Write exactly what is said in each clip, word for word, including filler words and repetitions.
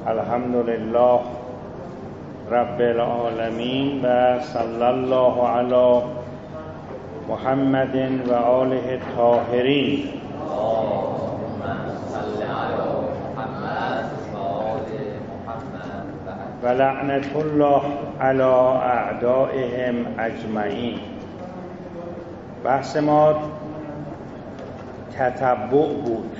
الحمد لله رب العالمین و صلی الله علی محمد و آله الطاهرین. و لعنت الله علی اعدائهم اجمعین. بحث ما تتبع بود.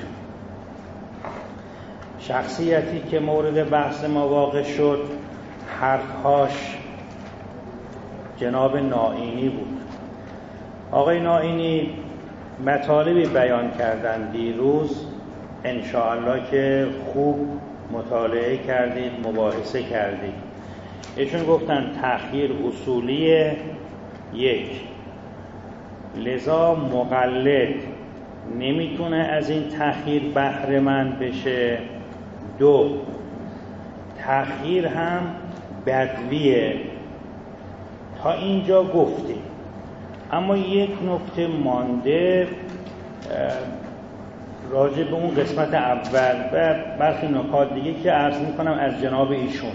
شخصیتی که مورد بحث ما واقع شد حرفهاش جناب نائینی بود. آقای نائینی مطالبی بیان کردن دیروز، انشاءالله که خوب مطالعه کردید، مباحثه کردید. ایشون گفتن تأخیر اصولی یک، لذا مقلد نمیتونه از این تأخیر بهره مند بشه. دو، تأخیر هم بدویه. تا اینجا گفتیم، اما یک نکته مانده راجع به اون قسمت اول و برخی نکات دیگه که عرض میکنم از جناب ایشون.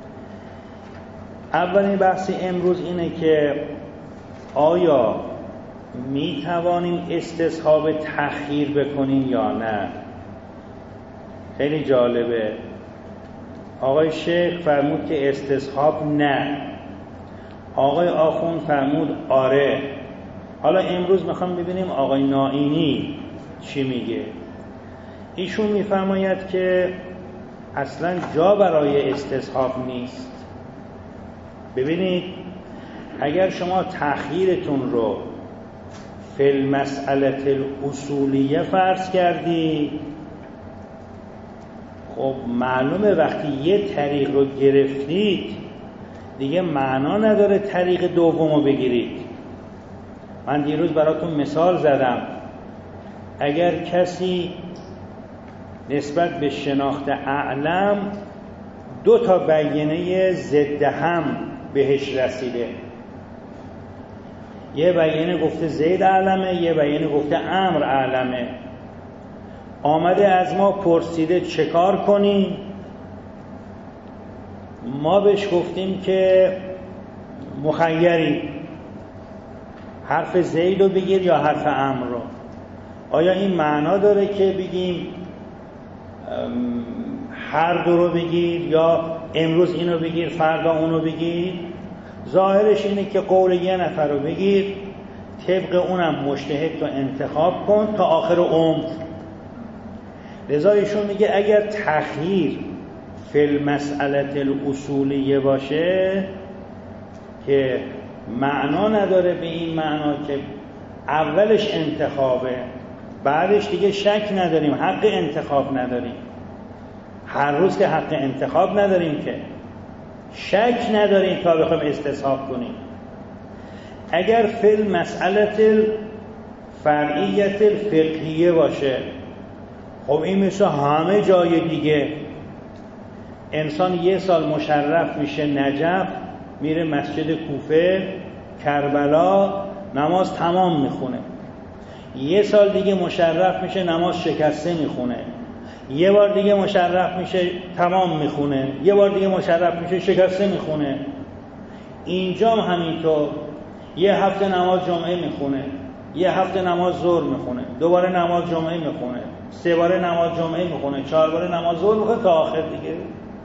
اولین بحثی امروز اینه که آیا می توانیم استصحاب تأخیر بکنیم یا نه. خیلی جالبه، آقای شیخ فرمود که استصحاب نه، آقای آخوند فرمود آره. حالا امروز میخوام ببینیم آقای نائینی چی میگه. ایشون میفرماید که اصلا جا برای استصحاب نیست. ببینید، اگر شما تأخیرتون رو فی المسئله الاصولیه فرض کردی، خب معلومه وقتی یه طریق رو گرفتید دیگه معنا نداره طریق دوم رو بگیرید. من دیروز براتون مثال زدم، اگر کسی نسبت به شناخت اعلم دو تا بیانیه ضد هم بهش رسیده، یه بیانیه گفته زید اعلمه، یه بیانیه گفته امر اعلمه، آمده از ما پرسیده چه کار کنیم؟ ما بهش گفتیم که مخیری، حرف زید رو بگیر یا حرف امر رو. آیا این معنا داره که بگیم هر دو رو بگیر یا امروز اینو بگیر فردا اونو بگیر؟ ظاهرش اینه که قول یه نفر رو بگیر، طبق اونم مجتهد رو انتخاب کن تا آخر عمر. لذا ایشون میگه اگر تأخیر فی المسئله الاصولیه باشه که معنا نداره به این معنا که اولش انتخابه، بعدش دیگه شک نداریم، حق انتخاب نداریم. هر روز که حق انتخاب نداریم که شک نداریم تا بخوایم استصحاب کنیم. اگر فی المسئله فرعیت الفقهیه باشه، خب این مثل همه جای دیگه. انسان یه سال مشرف میشه نجف، میره مسجد کوفه، کربلا، نماز تمام میخونه. یه سال دیگه مشرف میشه نماز شکسته میخونه. یه بار دیگه مشرف میشه تمام میخونه. یه بار دیگه مشرف میشه شکسته میخونه. اینجا هم همینطور، یه هفته نماز جمعه میخونه، یه هفته نماز ظهر میخونه، دوباره نماز جمعه میخونه، سه باره نماز جمعه میخونه، چهار باره نماز ظهر میخونه تا آخر دیگه.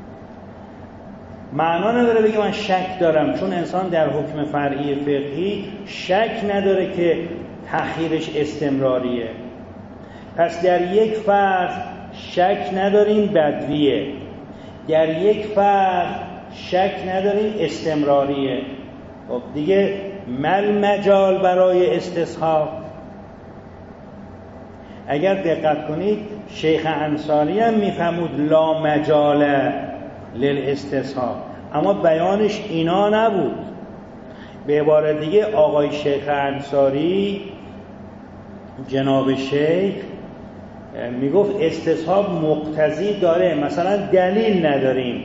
معنا نداره بگه من شک دارم، چون انسان در حکم فرعی فقهی شک نداره که تأخیرش استمراریه. پس در یک فرض شک نداریم بدویه، در یک فرض شک نداریم استمراریه. خب دیگه مل مجال برای استصحاب. اگر دقت کنید شیخ انصاری هم میفهمود لا مجال للاستصحاب، اما بیانش اینا نبود. به عبارت دیگه آقای شیخ انصاری جناب شیخ میگفت استصحاب مقتضی داره، مثلا دلیل نداریم،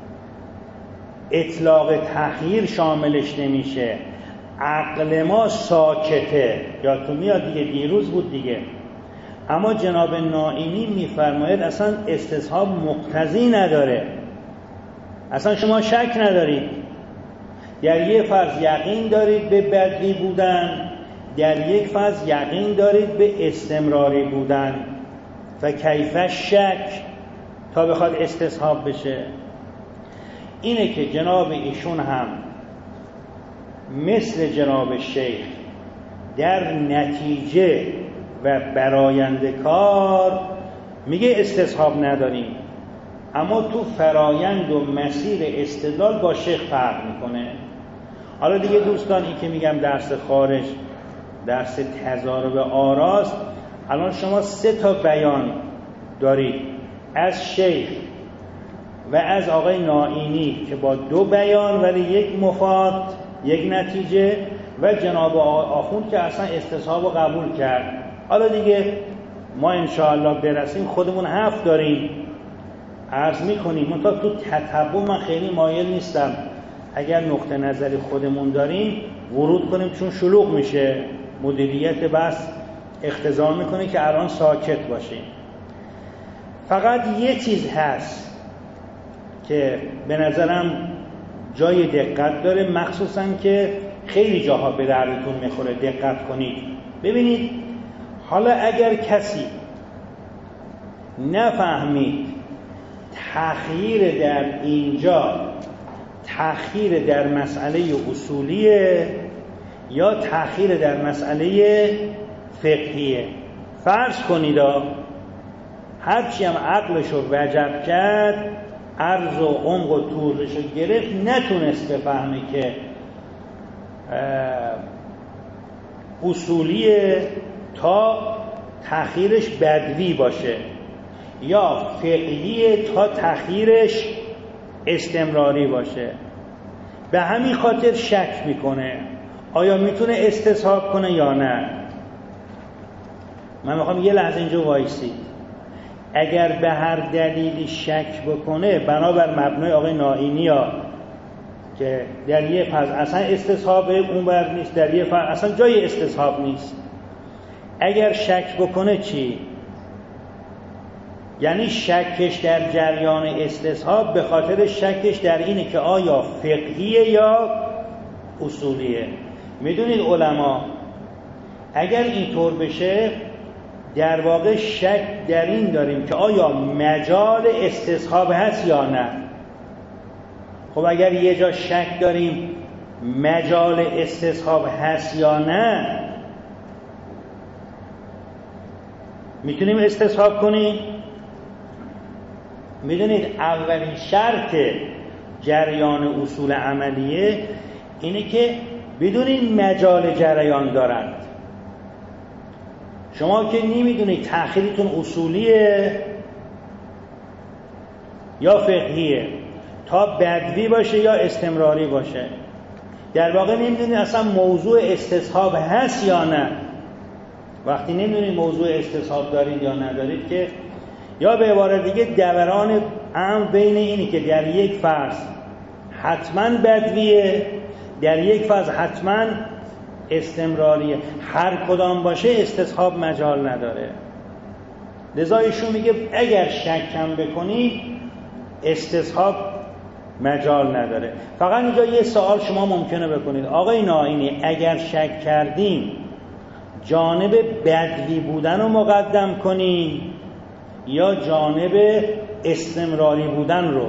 اطلاق تأخیر شاملش نمیشه، عقل ما ساکته. یادتون میاد دیگه، دیروز بود دیگه. اما جناب نائینی میفرماید اصلا استصحاب مقتضی نداره. اصلا شما شک ندارید، در یک فرض یقین دارید به بدوی بودن، در یک فرض یقین دارید به استمراری بودن. و کیف شک تا بخواد استصحاب بشه. اینه که جناب ایشون هم مثل جناب شیخ در نتیجه و براینده کار میگه استصحاب نداریم، اما تو فرایند و مسیر استدلال با شیخ فرق میکنه. حالا دیگه دوستان، این که میگم درس خارج درس تضارب آراست، الان شما سه تا بیان دارید از شیخ و از آقای نائینی که با دو بیان ولی یک مفاد، یک نتیجه، و جناب آخوند که اصلا استصحاب رو قبول کرد. حالا دیگه ما انشاءالله برسیم خودمون هفت داریم عرض میکنیم. منتها تو تتبع من خیلی مایل نیستم اگر نقطه نظری خودمون داریم ورود کنیم، چون شلوغ میشه، مدیریت بس اقتضا میکنه که الان ساکت باشیم. فقط یه چیز هست که به نظرم جای دقت داره، مخصوصا که خیلی جاها به دردتون میخوره، دقت کنید. ببینید، حالا اگر کسی نفهمید تأخیر در اینجا تأخیر در مسئله اصولیه یا تأخیر در مسئله فقهیه، فرض کنید هرچی هم عقلشو وجب کرد، عرض و عمق و طولشو گرفت، نتونست بفهمه که اصولیه تا تأخیرش بدوی باشه یا فقهیه تا تأخیرش استمراری باشه. به همین خاطر شک میکنه آیا میتونه استصحاب کنه یا نه. من میخوام یه لحظه اینجا وایسید. اگر به هر دلیلی شک بکنه بنابر مبنای آقای نائینی ها که در یه پس اصلا استصحاب اونور نیست، در یه پس اصلا جای استصحاب نیست، اگر شک بکنه چی؟ یعنی شکش در جریان استصحاب به خاطر شکش در اینه که آیا فقهیه یا اصولیه. میدونید علما اگر اینطور بشه در واقع شک در این داریم که آیا مجال استصحاب هست یا نه. خب اگر یه جا شک داریم مجال استصحاب هست یا نه، میتونیم استصحاب کنیم؟ میدونید اولین شرط جریان اصول عملیه اینه که بدونید مجال جریان دارند. شما که نمیدونید تأخیرتون اصولیه یا فقهیه، تا بدوی باشه یا استمراری باشه، در واقع نمیدونید اصلا موضوع استصحاب هست یا نه. وقتی نمیدونید موضوع استصحاب دارید یا ندارید که، یا به عبارت دیگه دوران امر بین اینی که در یک فرض حتما بدویه، در یک فرض حتما استمراریه، هر کدام باشه استصحاب مجال نداره. لذا ایشون میگه اگر شکم بکنید استصحاب مجال نداره. فقط اینجا یه سوال شما ممکنه بکنید، آقای نائینی اگر شک کردیم جانب بدوی بودن رو مقدم کنیم یا جانب استمراری بودن رو؟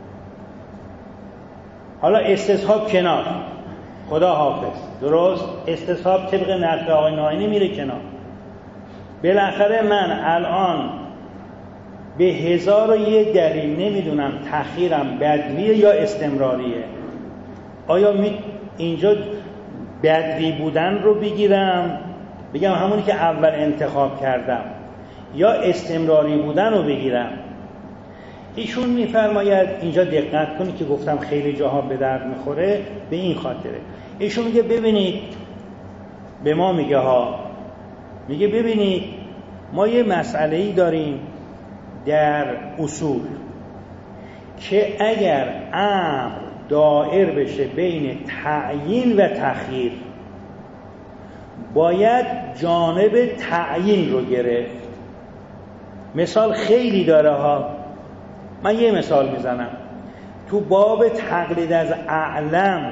حالا استصحاب کنار، خدا حافظ، درست، استصحاب طبق نقل آقای نائینی میره کنار. بالاخره من الان به هزار و یه دلیل نمیدونم تأخیرم بدویه یا استمراریه. آیا می اینجا بدوی بودن رو بگیرم بگم همونی که اول انتخاب کردم، یا استمراری بودن رو بگیرم؟ ایشون میفرماید اینجا دقت کنید که گفتم خیلی جاها به درد میخوره، به این خاطره. ایشون میگه ببینید، به ما میگه ها، میگه ببینید ما یه مسئله‌ای داریم در اصول که اگر امر دائر بشه بین تعیین و تخییر باید جانب تعیین رو گرفت. مثال خیلی داره ها، من یه مثال میزنم. تو باب تقلید از اعلم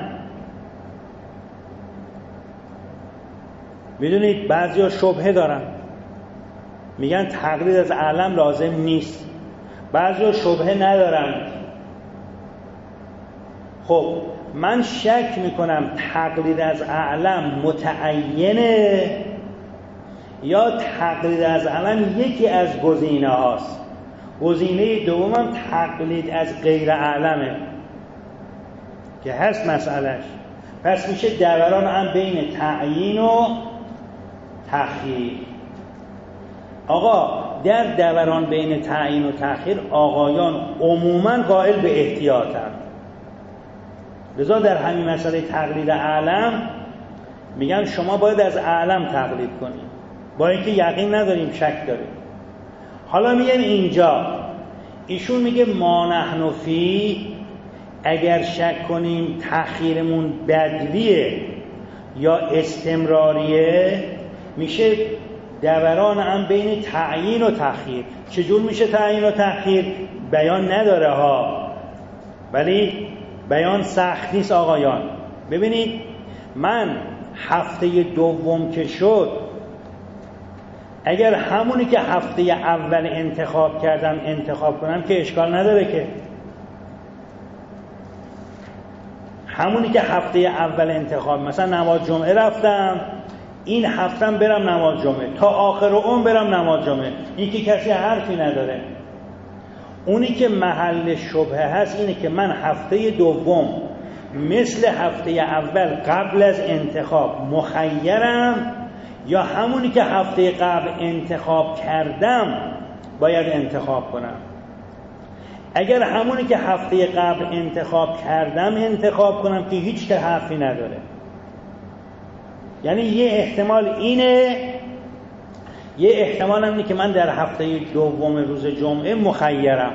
میدونید بعضیا شبهه دارن، میگن تقلید از اعلم لازم نیست، بعضیا شبهه ندارن. خب من شک میکنم تقلید از اعلم متعینه یا تقلید از اعلم یکی از گزینه هاست. گزینه دومم تقلید از غیر اعلمه که هست مسئلهش. پس میشه دوران هم بین تعیین و تأخیر. آقا در دوران بین تعیین و تأخیر آقایان عموماً قائل به احتیاطن، لذا در همین مسئله تقلید اعلم میگن شما باید از اعلم تقلید کنید، با اینکه یقین نداریم، شک داریم. حالا میگن اینجا ایشون میگه ما نحن فی، اگر شک کنیم تأخیرمون بدویه یا استمراریه، میشه دوران هم بین تعیین و تأخیر. چجور میشه تعیین و تأخیر؟ بیان نداره ها، ولی بیان سخت نیست آقایان. ببینید من هفته دوم که شد، اگر همونی که هفته اول انتخاب کردم انتخاب کنم که اشکال نداره، که همونی که هفته اول انتخاب، مثلا نماز جمعه رفتم، این هفتم برم نماز جمعه، تا آخر عمر برم نماز جمعه، این که کسی حرفی نداره. اونی که محل شبهه هست اینه که من هفته دوم مثل هفته اول قبل از انتخاب مخیرم یا همونی که هفته قبل انتخاب کردم باید انتخاب کنم. اگر همونی که هفته قبل انتخاب کردم انتخاب کنم که هیچ که حرفی نداره، یعنی یه احتمال اینه، یه احتمال هم اینه که من در هفته دوم روز جمعه مخیرم.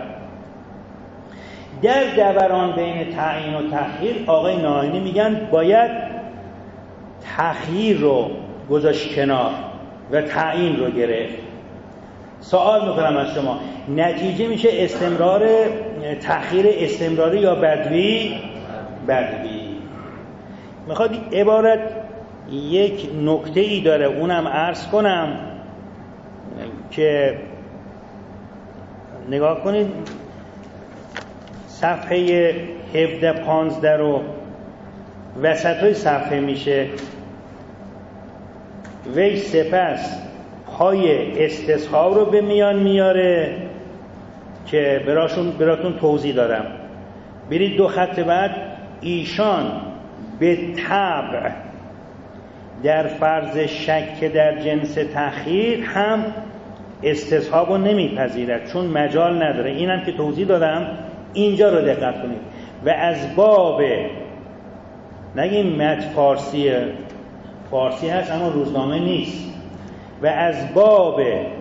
در دوران بین تعیین و تأخیر آقای ناینی میگن باید تأخیر رو گذاشت کنار و تعیین رو گرفت. سوال میکنم از شما، نتیجه میشه استمرار تأخیر استمراری یا بدوی؟ بدوی. میخواد عبارت یک نکته ای داره، اونم عرض کنم که نگاه کنید صفحه هفده پانزده رو وسط های صفحه میشه. وی سپس پای استصحاب رو به میان میاره که براشون براتون توضیح دادم. برید دو خط بعد، ایشان به طبع در فرض شک در جنس تأخیر هم استصحاب رو نمیپذیرد چون مجال نداره. اینم که توضیح دادم، اینجا رو دقت کنید. و از باب، نگیم متن فارسیه، فارسی هست اما روزنامه نیست، و از باب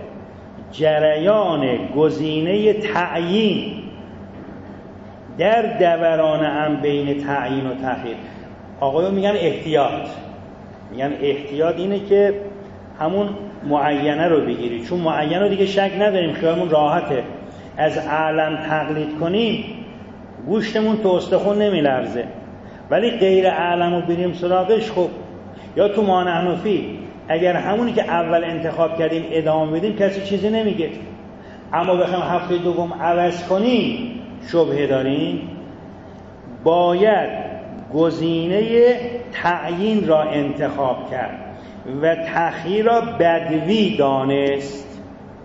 جریان گزینه تعیین در دوران هم بین تعیین و تأخیر. آقایون میگن احتیاط، میگن احتیاط اینه که همون معینه رو بگیری، چون معینه رو دیگه شک نداریم، خیالمون راحته. از اعلم تقلید کنیم گوشتمون تو استخون نمیلرزه، ولی غیر اعلم رو بریم سراغش، خب یا تو ما نحن فی اگر همونی که اول انتخاب کردیم ادامه بدیم کسی چیزی نمیگه، اما بخوایم هفته دوم عوض کنیم شبهه داریم. باید گزینه تعیین را انتخاب کرد و تأخیر را بدوی دانست.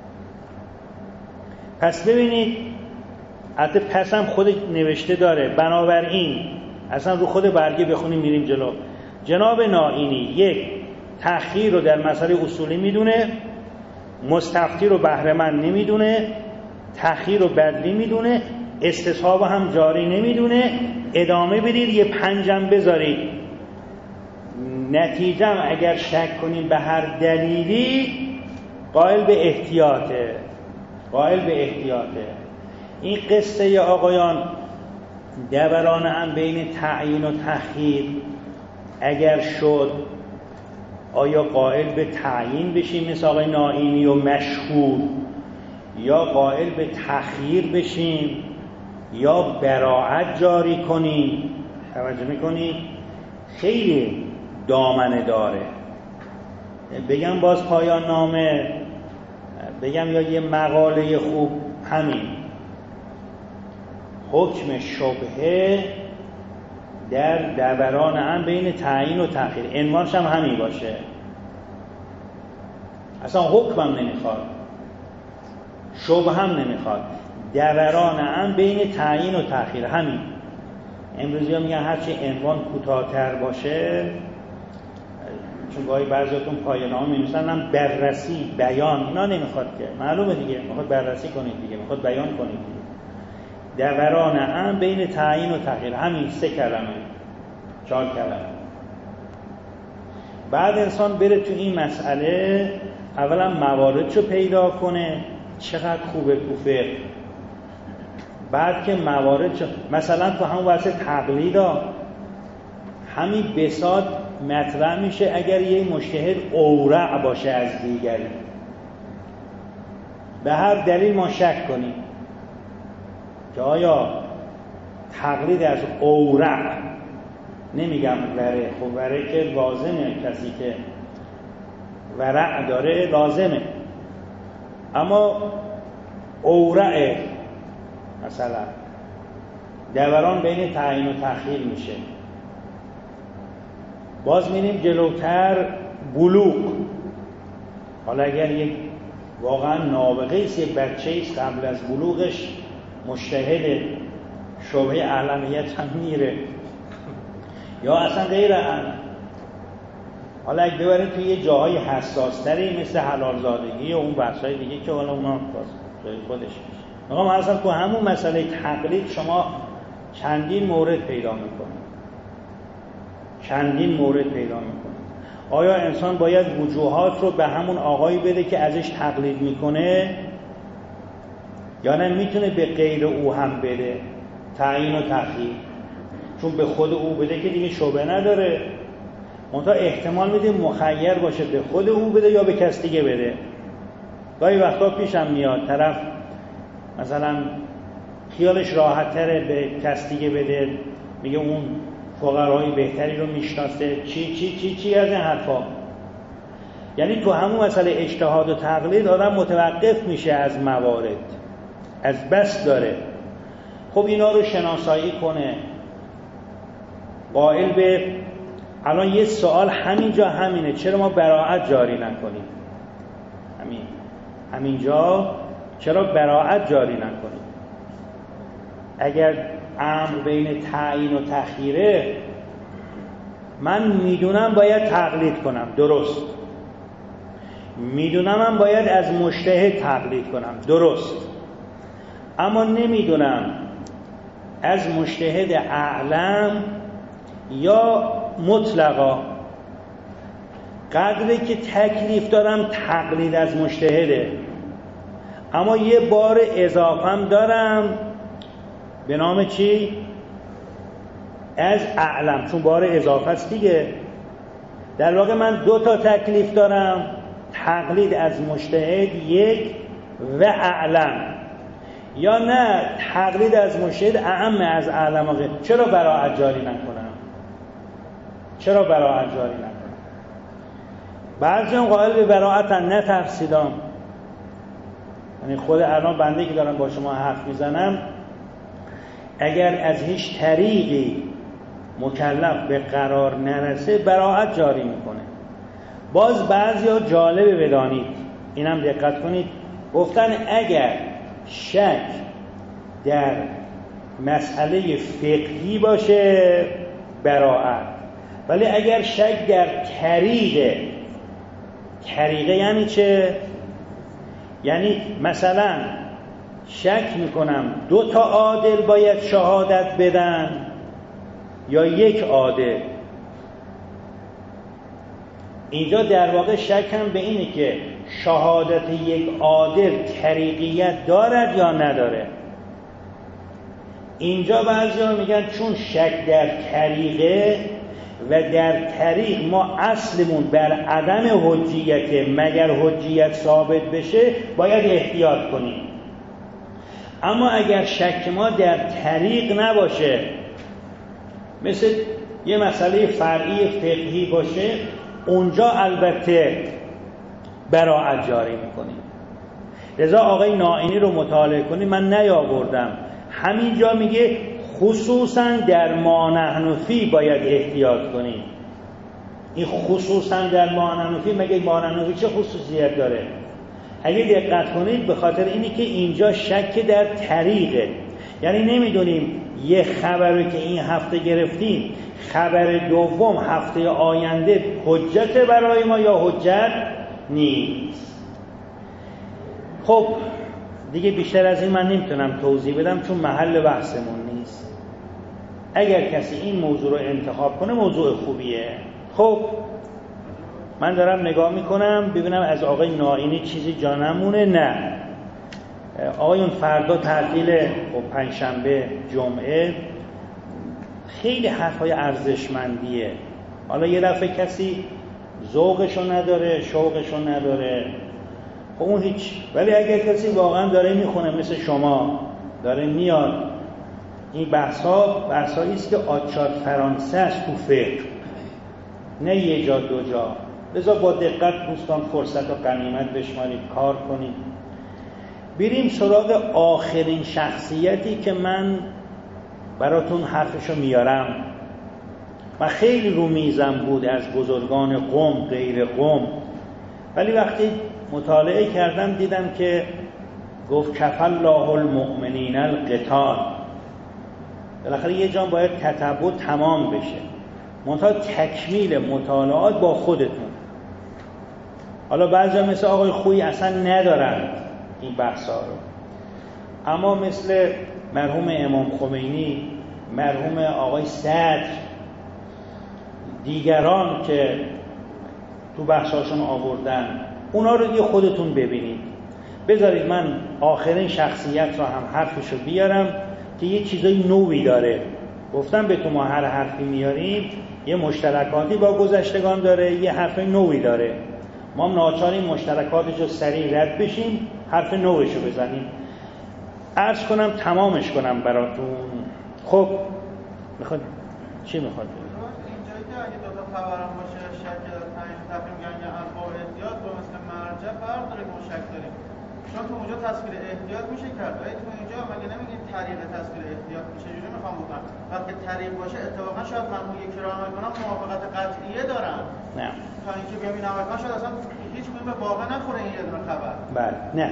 پس ببینید، حتی پس هم خود نوشته داره، بنابراین اصلا رو خود برگه بخونیم میریم جلو. جناب ناینی یک، تأخیر رو در مسئله اصولی میدونه، مستفتی رو بهره‌مند نمیدونه، تأخیر رو بدوی میدونه، استصحاب هم جاری نمیدونه. ادامه بدید، یه پنجم بذارید. نتیجم اگر شک کنیم به هر دلیلی قائل به احتیاطه، قائل به احتیاطه. این قصه ی آقایان دوران هم بین تعیین و تأخیر اگر شد، آیا قائل به تعیین بشیم مثل آقای ناینی و مشهور، یا قائل به تأخیر بشیم یا براعت جاری کنیم. توجه میکنید؟ خیلی دامنه داره. بگم باز پایان نامه، بگم یا یه مقاله خوب، همین حکم شبهه در دوران هم بین تعیین و تأخیر، عنوانش هم همین باشه، اصلا حکمم نمیخواد، شبه هم نمیخواد، دوران هم بین تعیین و تأخیر، همین. امروزی ها میگن هرچی عنوان کوتاه‌تر باشه، چون گاهی بعضیاتون پایان نامه می‌نویسن هم بررسی، بیان، اینا نمیخواد که، معلومه دیگه، میخواد بررسی کنید دیگه، میخواد بیان کنید دیگه. دوران هم بین تعیین و تأخیر، همین سه کلمه، چهار کلمه. بعد انسان بره تو این مسئله، اولا مواردشو پیدا کنه، چقدر خوبه تو فقه. بعد که مواردشو، مثلا تو همون واسه تقلیدا همین بساط مطرح میشه اگر یه مجتهد اورع باشه از دیگری، به هر دلیل ما شک کنیم که آیا تقلید از اورع، نمیگم وره، خب وره که لازمه، کسی که ورع داره لازمه، اما اورع مثلا دوران بین تعیین و تأخیر میشه. باز میریم جلوتر، بلوغ. حالا اگر یک واقعا نابغه است، یک بچه است، قبل از بلوغش مجتهد، شبهه اعلمیت هم میره، یا اصلا غیر اعلم. حالا اگه ببرید توی یه جاهای حساس-تری مثل حلال زادگی و اون بحث‌های دیگه که حالا اونا جای خودش میشه. میگم اصلا تو همون مسئله تقلید شما چندین مورد پیدا میکنید، چندین مورد پیدا میکنید. آیا انسان باید وجوهات رو به همون آقایی بده که ازش تقلید میکنه، یا نه میتونه به غیر او هم بده، تعیین و تأخیر؟ چون به خود او بده که دیگه شبهه نداره، منتها احتمال میده مخیر باشه به خود او بده یا به کس دیگه بده. گاهی وقتا پیشم میاد طرف مثلا خیالش راحت تره به کس دیگه بده، میگه اون فقرای بهتری رو میشناسه، چی چی چی چی از این حرفا. یعنی تو همون مسئله اجتهاد و تقلید آدم متوقف میشه از موارد، از بس داره. خب اینا رو شناسایی کنه، قائل به، الان یه سوال همینجا همینه، چرا ما براعت جاری نکنیم؟ همین همینجا چرا براعت جاری نکنیم؟ اگر امر بین تعیین و تأخیره، من میدونم باید تقلید کنم، درست، میدونم من باید از مجتهد تقلید کنم، درست، اما نمیدونم از مجتهد اعلم یا مطلقا. قدری که تکلیف دارم تقلید از مجتهده، اما یه بار اضافم دارم به نام چی؟ از اعلم، چون بار اضافه است دیگه. در واقع من دو تا تکلیف دارم، تقلید از مجتهد یک و اعلم، یا نه تقلید از مجتهد اعم از اعلم. آقا چرا براعت جاری نکنم؟ چرا براعت جاری نکنم؟ بعضی هم قائل به براعتن، نه تفسیدام. یعنی خود الان بنده که دارم با شما حرف میزنم، اگر از هیچ طریقی مکلف به قرار نرسه براعت جاری میکنه. باز بعضی ها جالبه بدانید، اینم دقت کنید، گفتن اگر شک در مسئله فقهی باشه براعت، ولی اگر شک در طریقه، طریقه یعنی چه؟ یعنی مثلا شک میکنم دو تا عادل باید شهادت بدن یا یک عادل. اینجا در واقع شکم به اینه که شهادت یک عادل طریقیت دارد یا نداره. اینجا بعضیا میگن چون شک در طریقه و در طریق ما اصلمون بر عدم حجیت، مگر حجیت ثابت بشه باید احتیاط کنیم. اما اگر شک ما در طریق نباشه، مثل یه مسئله فرعی فقهی باشه، اونجا البته براءت جاری میکنیم. لذا آقای نائینی رو مطالعه کنید، من نیاوردم، همینجا میگه خصوصا در ما نحن فی باید احتیاط کنیم. این خصوصا در ما نحن فی، مگه ما نحن فی چه خصوصیت داره؟ اگه دقت کنید به خاطر اینی که اینجا شک در طریقه، یعنی نمیدونیم یه خبری که این هفته گرفتیم خبر دوم هفته آینده حجت برای ما یا حجت نیست. خب دیگه بیشتر از این من نمیتونم توضیح بدم چون محل بحثمون نیست. اگر کسی این موضوع رو انتخاب کنه موضوع خوبیه. خب من دارم نگاه میکنم ببینم از آقای نائینی چیزی جا نمونه. نه آقایون فردا تعطیل، خب پنجشنبه جمعه، خیلی حرفای ارزشمندیه. حالا یه دفعه کسی ذوقشو نداره، شوقشو نداره، خب اون هیچ. ولی اگر کسی واقعا داره میخونه مثل شما داره میاد، این بحثا بحثایی است که آچار فرانسه است تو فقه، نه یه جا دو جا. لذا با دقت دوستان فرصت و غنیمت بشمارید، کار کنید. بریم سراغ آخرین شخصیتی که من براتون حرفشو میارم و خیلی رو میزم بود از بزرگان قوم غیر قوم، ولی وقتی مطالعه کردم دیدم که گفت کفى الله المؤمنین القتال. بالاخره یه جان باید تتبع تمام بشه، منتها تکمیل مطالعات با خودتون. حالا بعضا مثل آقای خویی اصلا ندارن این بحثا رو، اما مثل مرحوم امام خمینی، مرحوم آقای صدر، دیگران که تو بحثاشون آوردن، اونا رو دیگه خودتون ببینید. بذارید من آخرین شخصیت رو هم حرفشو بیارم که یه چیزای نوی داره. گفتم به تو ما هر حرفی میاریم یه مشترکاتی با گذشتگان داره، یه حرف نوی داره. ما هم ناچار این مشترکاتش رو سریع رد بشیم، حرف نوش رو بزنیم. عرض کنم تمامش کنم براتون. خب میخواد چی میخواد؟ اینجایی که اگه دو تا خبرم باشه شک در پنج تقیم گنج انواع احتیاط با مثل مرجع فرق داره که ما شک داریم، چون تو اونجا تصویر احتیاط میشه کرد، ولی تو اینجا مگه نمیگیم طریق تصویر احتیاط میشه؟ چجوری میخوام بکنم؟ وقتی طریق باشه اتفاقا شاید من اون یکی رو عمل کنم موافقت قطعیه دارم، نه تا اینکه بیام این عمل کنم شاید اصلا هیچ موقع به واقع نخوره این یه دونه خبر. بله نه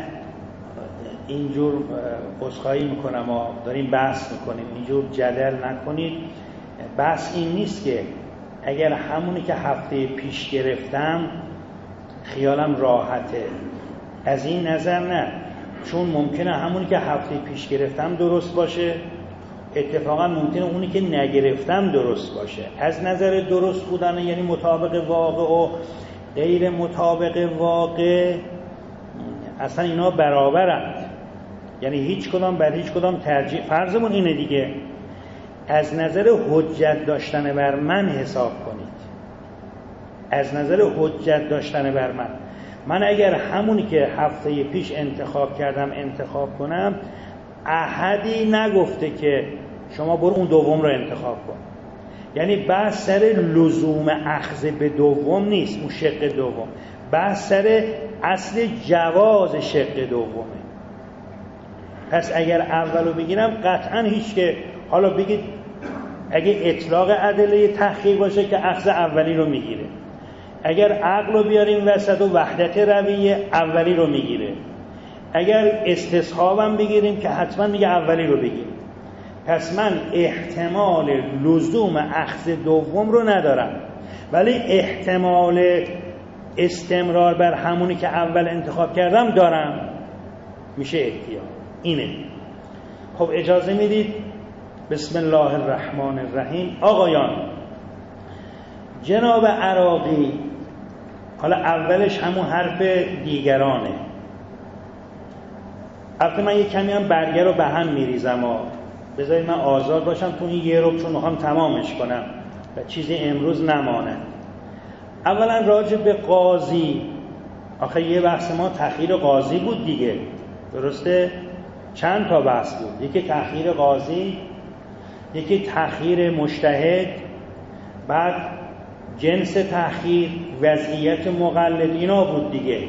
اینجور عذرخواهی میکنم و داریم بحث میکنیم، اینجور جدل نکنید. بحث این نیست که اگر همونی که هفته پیش گرفتم خیالم راحته، از این نظر نه، چون ممکنه همونی که هفته پیش گرفتم درست باشه، اتفاقا ممکنه اونی که نگرفتم درست باشه. از نظر درست بودن یعنی مطابق واقع و غیر مطابق واقع، اصلا اینا برابرند، یعنی هیچ کدام بر هیچ کدام ترجیح. فرضمون اینه دیگه، از نظر حجت داشتن بر من حساب کنید، از نظر حجت داشتن بر من. من اگر همونی که هفته پیش انتخاب کردم انتخاب کنم، احدی نگفته که شما برو اون دوم رو انتخاب کن. یعنی بحث سر لزوم اخذ به دوم نیست، اون شق دوم، بحث سر اصل جواز شق دومه. پس اگر اولو بگیرم قطعا هیچ که حالا بگید اگه اطلاق ادله تحقیق باشه که اخذ اولی رو میگیره، اگر عقل رو بیاریم وسط و وحدت رویه اولی رو میگیره، اگر استصحابم بگیریم که حتما میگه اولی رو بگیریم. پس من احتمال لزوم اخذ دوم رو ندارم، ولی احتمال استمرار بر همونی که اول انتخاب کردم دارم، میشه احتیاط. اینه. خب اجازه میدید بسم الله الرحمن الرحیم. آقایان، جناب عراقی، حالا اولش همون حرف دیگرانه. البته من یک کمی هم برگر رو به هم میریزم و بذارید من آزاد باشم تو این یه رو، چون میخوام تمامش کنم و چیزی امروز نمانه. اولا راجع به قاضی، آخه یه بحث ما تأخیر قاضی بود دیگه، درسته؟ چند تا بحث بود، یکی تأخیر قاضی، یکی تأخیر مجتهد، بعد جنس تأخیر، وضعیت مقلد، اینا بود دیگه.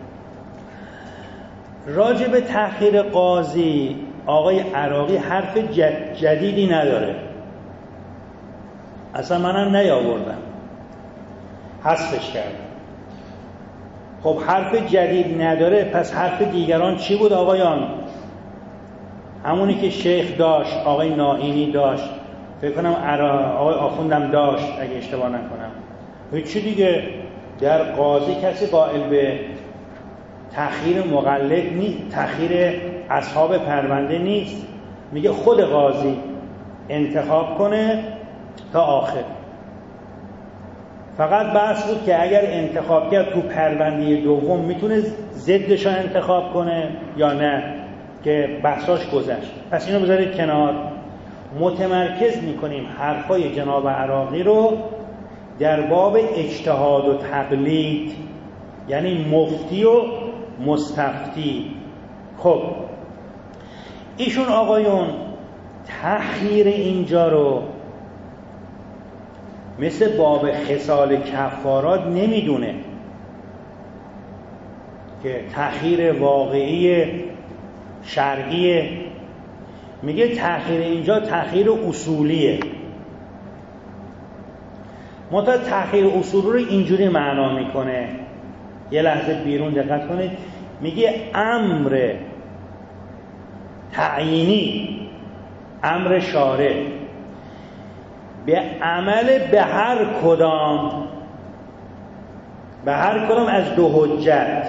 راجع به تأخیر قاضی آقای عراقی حرف جدیدی نداره، اصلا منم نیاوردم، حذفش کردم. خب حرف جدید نداره، پس حرف دیگران چی بود آقایان؟ همونی که شیخ داشت، آقای نائینی داشت، فکر کنم آقای آخوندم داشت اگه اشتباه نکنم. هیچی دیگه، در قاضی کسی قائل به تأخیر مقلد نیست، تأخیر اصحاب پرونده نیست. میگه خود قاضی انتخاب کنه تا آخر. فقط بحث بود که اگر انتخاب کرد تو پرونده دوم میتونه ضدش رو انتخاب کنه یا نه، که بحثاش گذشت. پس اینو بذارید کنار. متمرکز میکنیم حرفای جناب عراقی رو در باب اجتهاد و تقلید، یعنی مفتی و مستفتی. خب ایشون آقایون تأخیر اینجا رو مثل باب خصال کفارات نمیدونه که تأخیر واقعی شرعیه، میگه تأخیر اینجا تأخیر اصولیه. منتها تأخیر اصولی رو اینجوری معنا میکنه، یه لحظه بیرون دقت کنید، میگه امر تعیینی، امر شارع به عمل به هر کدام، به هر کدام از دو حجت،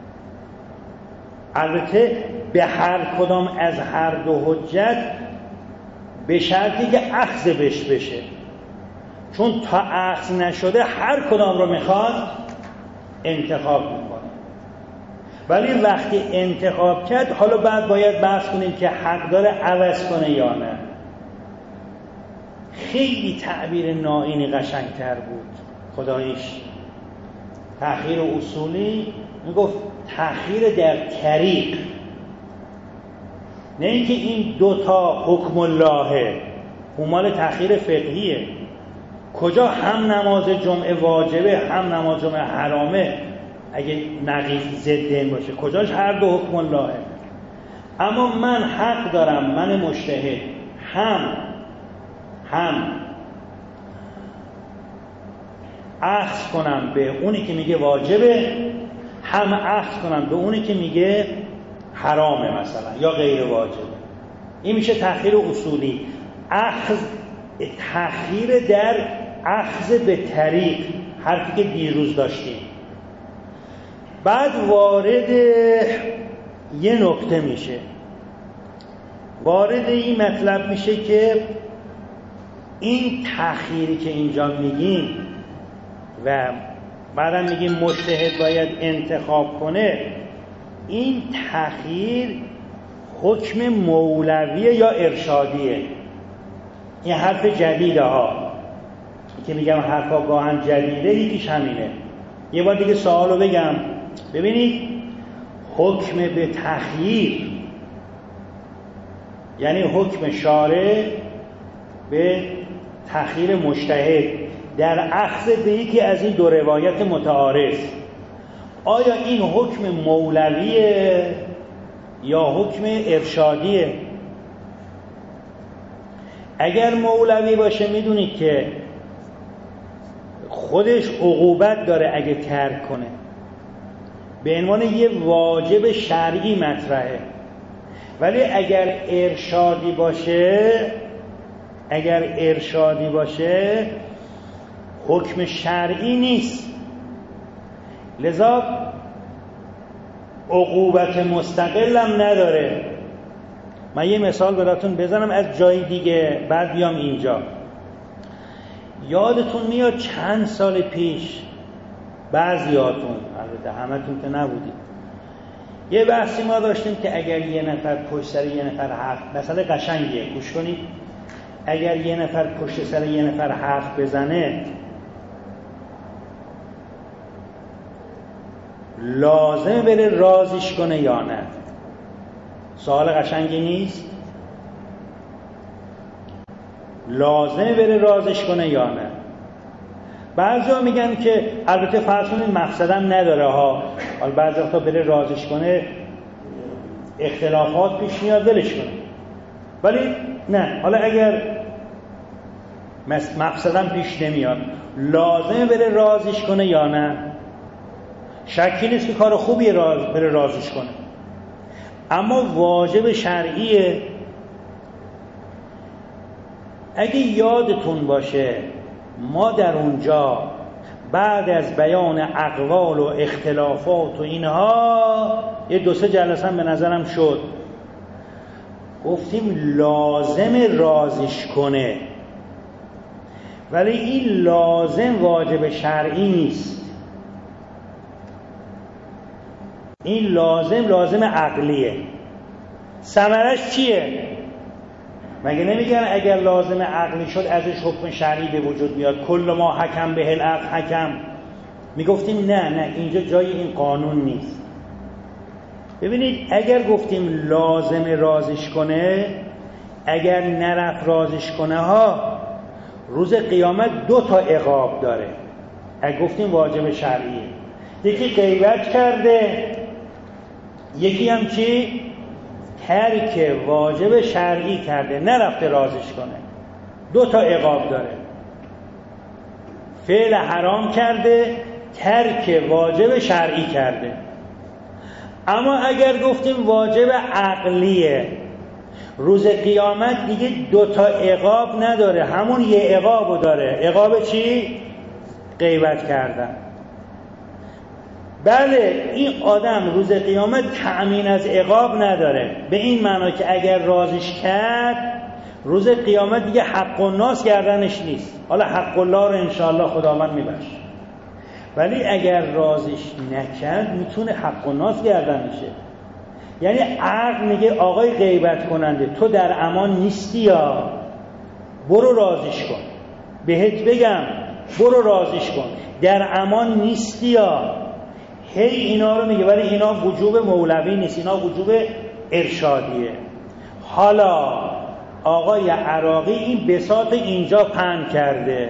البته به هر کدام از هر دو حجت به شرطی که اخذ بش بشه، چون تا اخذ نشده هر کدام رو میخواد انتخاب میکنه. ولی وقتی انتخاب کرد، حالا بعد باید بحث کنیم که حق داره عوض کنه یا نه. خیلی تعبیر نائینی قشنگتر بود خداییش. تأخیر اصولی میگفت تأخیر در طریق، نه اینکه این دوتا حکم اللهه، اون مال تأخیر فقهیه. کجا هم نماز جمعه واجبه هم نماز جمعه حرامه اگه نقیض ضد باشه؟ کجاش هر دو حکم اللهه؟ اما من حق دارم، من مجتهد، هم هم اخذ کنم به اونی که میگه واجبه، هم اخذ کنم به اونی که میگه حرامه مثلا یا غیر واجبه. این میشه تأخیر اصولی. اخذ، تأخیر در اخذ به طریق، حرفی که دیروز داشتیم. بعد وارد یه نکته میشه، وارد این مطلب میشه که این تأخیری که اینجا میگیم و بعدم میگیم مجتهد باید انتخاب کنه، این تأخیر حکم مولویه یا ارشادیه؟ این حرف جدیده ها که میگم حرفا گاهن جدیده، یکیش همینه. یه بار دیگه سوالو بگم، ببینید حکم به تأخیر یعنی حکم شارع به تأخیر مجتهد در اخذ به یکی از این دو روایت متعارض. آیا این حکم مولویه یا حکم ارشادیه؟ اگر مولوی باشه میدونید که خودش عقوبت داره اگه ترک کنه، به عنوان یه واجب شرعی مطرحه. ولی اگر ارشادی باشه، اگر ارشادی باشه حکم شرعی نیست، لذا عقوبت مستقلم نداره. من یه مثال براتون بزنم از جای دیگه، بعد بیام اینجا. یادتون میاد چند سال پیش، بعضیاتون، البته همتون که نبودید، یه بحثی ما داشتیم که اگر یه نفر پشت سر یه نفر حرف، مثلا قشنگیه گوش کنید، اگر یه نفر پشت سر یه نفر حرف بزنه لازم بره رازیش کنه یا نه. سوال قشنگی نیست؟ لازمه بره رازش کنه یا نه؟ بعضیا میگن که البته فرض کنید مقصدم نداره ها، حالا بعضی وقتا بره رازش کنه اختلافات پیش میاد ولش کنه، ولی نه، حالا اگر مقصدم پیش نمیاد لازمه بره رازش کنه یا نه؟ شکی نیست که کار خوبیه راز بره رازش کنه، اما واجب شرعیه. اگه یادتون باشه ما در اونجا بعد از بیان اقوال و اختلافات و اینها یه دو سه جلسه به نظرم شد، گفتیم لازم رازش کنه، ولی این لازم واجب شرعی نیست. این لازم لازم عقلیه. ثمرش چیه؟ مگه نمیگن اگر لازم عقلی شد ازش حکم شرعی به وجود میاد؟ کل ما حکم به العقل حکم. میگفتیم نه نه اینجا جای این قانون نیست. ببینید اگر گفتیم لازم رازش کنه، اگر نرفت رازش کنه ها روز قیامت دو تا عقاب داره. اگر گفتیم واجب شرعیه، یکی غیبت کرده، یکی هم چی؟ ترک واجب شرعی کرده، نرفته رازش کنه. دو تا عقاب داره. فعل حرام کرده، ترک واجب شرعی کرده. اما اگر گفتیم واجب عقلیه، روز قیامت دیگه دو تا عقاب نداره، همون یه عقابو داره. عقاب چی؟ غیبت کردن. بله این آدم روز قیامت تأمین از عقاب نداره، به این معنا که اگر رازش کرد روز قیامت دیگه حق الناس گردنش نیست. حالا حق الله رو انشاءالله خداوند میبخشه، ولی اگر رازش نکرد میتونه حق الناس گردنشه. یعنی عقل میگه آقای غیبت کننده تو در امان نیستی، یا برو رازش کن، بهت بگم برو رازش کن، در امان نیستی، یا هی اینا رو میگه، ولی اینا وجوب مولوی نیست، اینا وجوب ارشادیه. حالا آقای عراقی این بساط اینجا پهن کرده،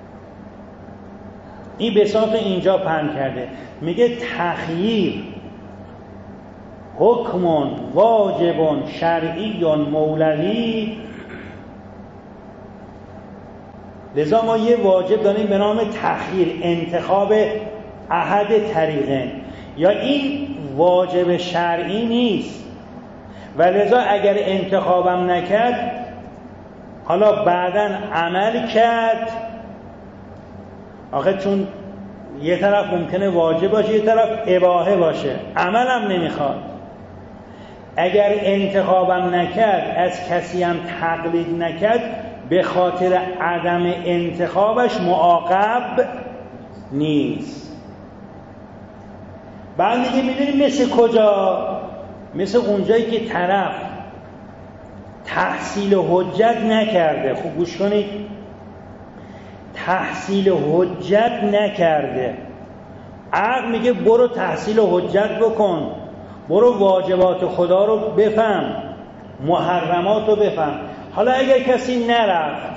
این بساط اینجا پهن کرده، میگه تخییر حکم واجب شرعی مولوی. لذا ما یه واجب داریم به نام تخییر، انتخاب احد طریقین، یا این واجب شرعی نیست و لذا اگر انتخابم نکرد حالا بعداً عمل کرد، آخه چون یه طرف ممکنه واجب باشه یه طرف اباحه باشه، عملم نمیخواد. اگر انتخابم نکرد، از کسی هم تقلید نکرد، به خاطر عدم انتخابش معاقب نیست. بعد دیگه میدونیم مثل کجا؟ مثل اونجایی که طرف تحصیل حجت نکرده. خوب گوش کنید، تحصیل حجت نکرده، عقل میگه برو تحصیل حجت بکن، برو واجبات خدا رو بفهم، محرمات رو بفهم. حالا اگر کسی نرفت،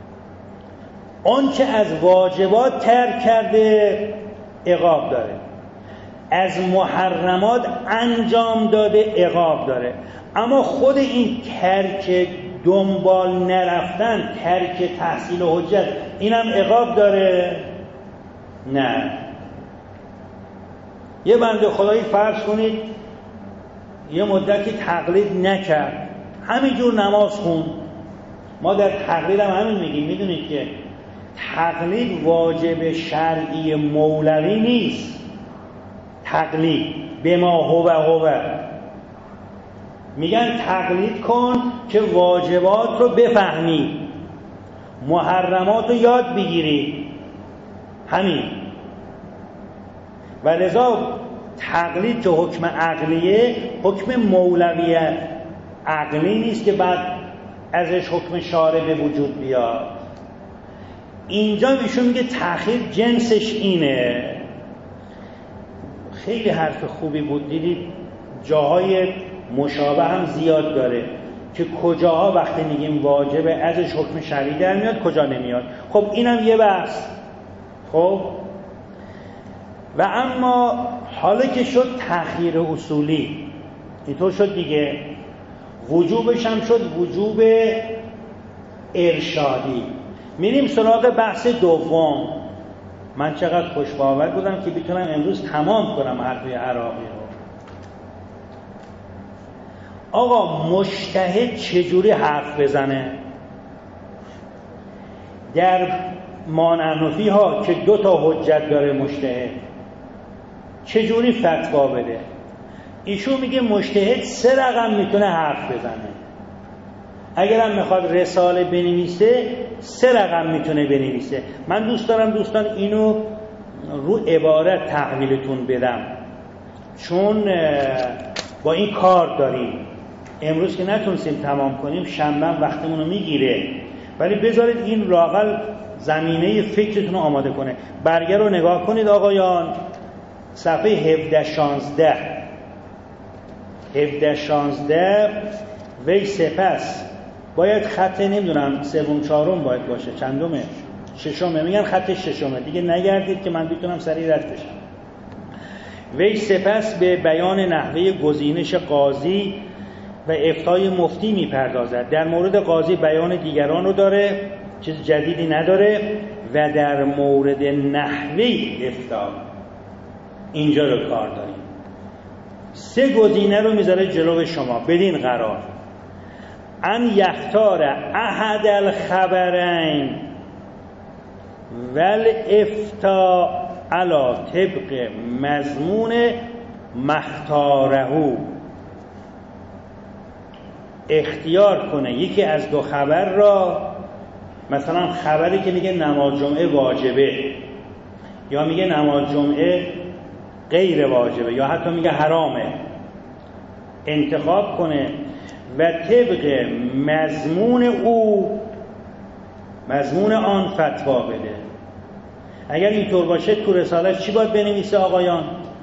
آن که از واجبات ترک کرده عقاب داره، از محرمات انجام داده عقاب داره، اما خود این ترک دنبال نرفتن، ترک تحصیل حجت، اینم عقاب داره؟ نه. یه بنده خدایی فرض کنید یه مدتی تقلید نکرد، همینجور نماز خوند. ما در تقلید هم همین میگیم، میدونید که تقلید واجب شرعی مولوی نیست. تقلید به ما هو هو، میگن تقلید کن که واجبات رو بفهمی، محرمات رو یاد بگیری، همین. و لذا تقلید که حکم عقلیه، حکم مولویه عقلی نیست که بعد ازش حکم شارع به وجود بیاد. اینجا ایشون میگه تأخیر جنسش اینه. خیلی حرف خوبی بود، دیدید جاهای مشابه هم زیاد داره که کجاها وقتی میگیم واجبه ازش حکم شرعی در میاد، کجا نمیاد. خب اینم یه بحث. خب و اما حالا که شد تأخیر اصولی، اینطور شد دیگه، وجوبش هم شد وجوب ارشادی. میریم سراغ بحث دوم. من چقدر خوشباور بودم که بتونم امروز تمام کنم حرفی عراقی رو. آقا مجتهد چجوری حرف بزنه؟ در مانعنفی ها که دو تا حجت داره مجتهد، چجوری فتوا بده؟ ایشون میگه مجتهد سه رقم میتونه حرف بزنه. اگرم میخواد رساله بنویسه سه رقم میتونه بنویسه. من دوست دارم دوستان اینو رو عبارت تحویلتون بدم، چون با این کار داریم. امروز که نتونستیم تمام کنیم، شنبه وقتمون رو میگیره، ولی بذارید این لااقل زمینه فکرتون رو آماده کنه. برگه رو نگاه کنید آقایان، صفحه هفده شانزده هفده شانزده. وی سپس باید خط نمیدونم سوم چهارم باید باشه، چندمه؟ ششمه. میگن خط ششمه دیگه، نگردید که من بتونم سریع رد بشم. وی سپس به بیان نحوه گزینش قاضی و افتای مفتی میپردازد. در مورد قاضی بیان دیگران رو داره، چیز جدیدی نداره. و در مورد نحوه افتا اینجا رو کار داریم. سه گزینه رو میذاره جلو شما بدین قرار: ان یختار احد الخبرین ول افتا علا طبق مضمون مختارهو. اختیار کنه یکی از دو خبر را، مثلا خبری که میگه نماز جمعه واجبه، یا میگه نماز جمعه غیر واجبه، یا حتی میگه حرامه، انتخاب کنه و طبق مضمون او، مضمون آن فتوا بده. اگر اینطور باشه تو رساله چی باید بنویسه آقایان؟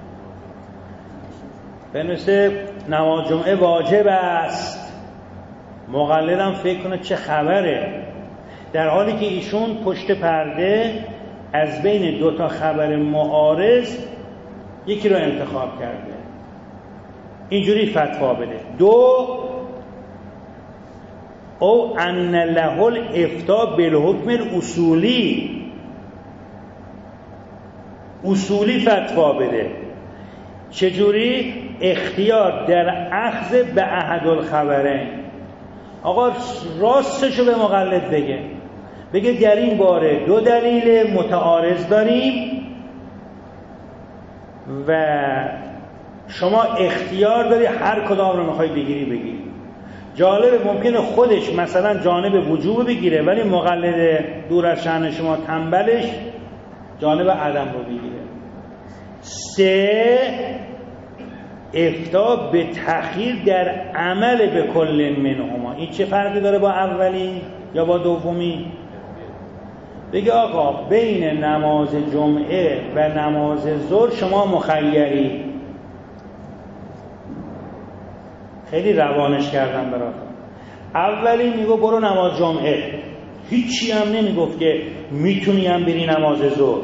بنویسه نماز جمعه واجب است. مقلدم فکر کنه چه خبره، در حالی که ایشون پشت پرده از بین دو تا خبر معارض یکی رو انتخاب کرده، اینجوری فتوا بده. دو، او ان له الافتا بالحکم الاصولی، اصولی فتوا بده. چجوری؟ اختیار در اخذ به احد الخبرین. آقا راستشو به مقلد بگه، بگه در این باره دو دلیل متعارض داریم و شما اختیار داری هر کدام رو میخوای بگیری بگیری. جالب، ممکنه خودش مثلا جانب وجوب بگیره، ولی مقلد دور از شأن شما تنبلش جانب عدم رو بگیره. سه، افتا به تأخیر در عمل به کل منهما. این چه فرقی داره با اولی یا با دومی؟ بگه آقا بین نماز جمعه و نماز ظهر شما مخیری. خیلی روانش کردم براتون. اولی میگو برو نماز جمعه، هیچی هم نمیگفت که میتونی هم بری نماز ظهر.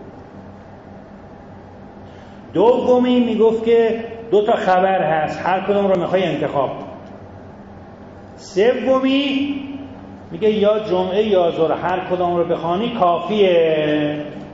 دومی میگفت که دو تا خبر هست، هر کدوم رو میخوای انتخاب. سومی میگه یا جمعه یا ظهر، هر کدوم رو بخوانی کافیه.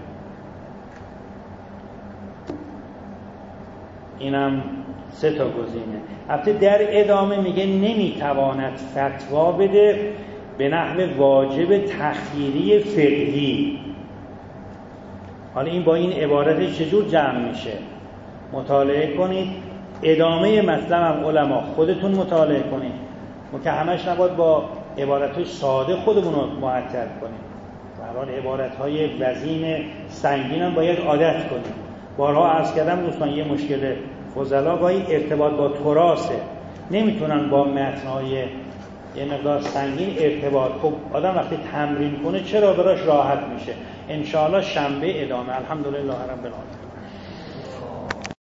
اینم سه تا گزینه. البته در ادامه میگه نمیتواند فتوا بده به نحو واجب تخییری فقهی. حالا این با این عبارت چجور جمع میشه؟ مطالعه کنید. ادامه مطلب هم علما خودتون مطالعه کنید، ما که همش نباید با عبارت‌های ساده خودمون رو معطل کنیم. به هر حال عبارت‌های وزین سنگین هم باید عادت کنیم. بارها عرض کردم دوستان، یه مشکل فضلا گاهی ارتباط با تراثه، نمیتونن با متن‌های یه مقدار سنگین ارتباط. خب آدم وقتی تمرین کنه چرا براش راحت میشه. ان شاء الله شنبه ادامه. الحمدلله رب العالمین.